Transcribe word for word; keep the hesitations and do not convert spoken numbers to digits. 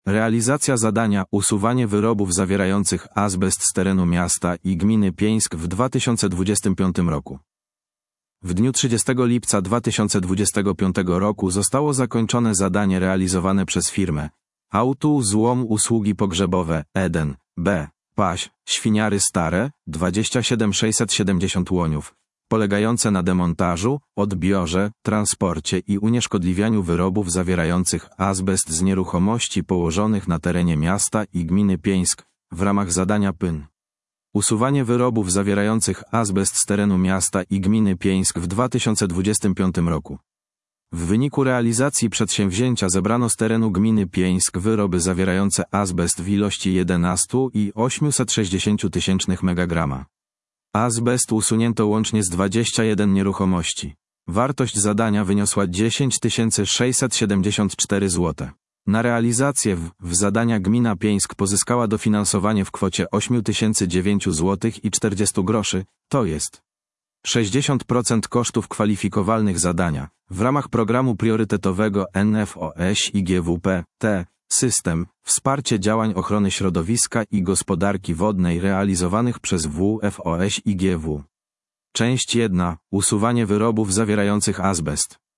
Realizacja zadania usuwanie wyrobów zawierających azbest z terenu miasta i gminy Pieńsk w dwa tysiące dwudziestym piątym roku. W dniu trzydziestego lipca dwa tysiące dwudziestego piątego roku zostało zakończone zadanie realizowane przez firmę Autu Złom Usługi Pogrzebowe Eden B. Paź, Świniary Stare, dwadzieścia siedem sześćset siedemdziesiąt Łoniów, polegające na demontażu, odbiorze, transporcie i unieszkodliwianiu wyrobów zawierających azbest z nieruchomości położonych na terenie miasta i gminy Pieńsk w ramach zadania P Y N. Usuwanie wyrobów zawierających azbest z terenu miasta i gminy Pieńsk w dwa tysiące dwudziestym piątym roku. W wyniku realizacji przedsięwzięcia zebrano z terenu gminy Pieńsk wyroby zawierające azbest w ilości jedenaście i osiemset sześćdziesiąt tysięcznych megagrama. Azbest usunięto łącznie z dwudziestu jeden nieruchomości. Wartość zadania wyniosła dziesięć tysięcy sześćset siedemdziesiąt cztery złote. Na realizację w, w zadania gmina Pieńsk pozyskała dofinansowanie w kwocie osiem tysięcy dziewięć złotych i czterdzieści groszy, to jest sześćdziesiąt procent kosztów kwalifikowalnych zadania, w ramach programu priorytetowego N F O S I G W P T, System, Wsparcie Działań Ochrony Środowiska i Gospodarki Wodnej realizowanych przez W F O S I G W. Część jedna. Usuwanie wyrobów zawierających azbest.